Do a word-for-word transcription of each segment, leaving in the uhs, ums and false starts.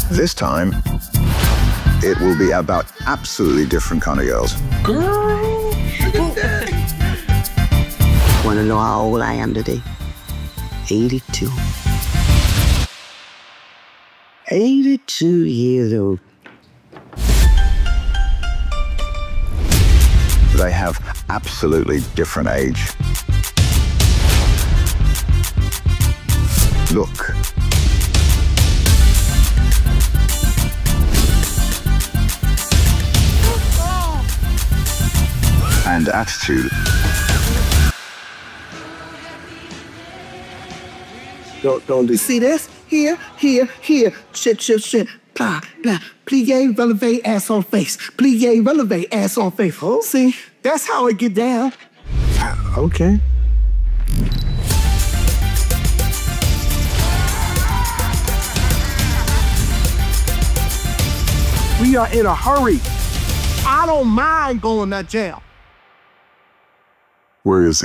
This time, it will be about absolutely different kind of girls. Girl, look at that. Want to know how old I am today? eighty-two. eighty-two years old. They have absolutely different age. Look. And attitude. Don't, don't do. See this? Here, here, here. Shit, shit, shit. Blah, blah. Plie, releve, ass on face. Plie, releve, ass on face. Oh. See, that's how it get down. Okay. We are in a hurry. I don't mind going to jail. Where is he?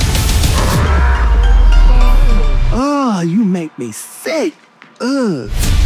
Oh, you make me sick. Ugh.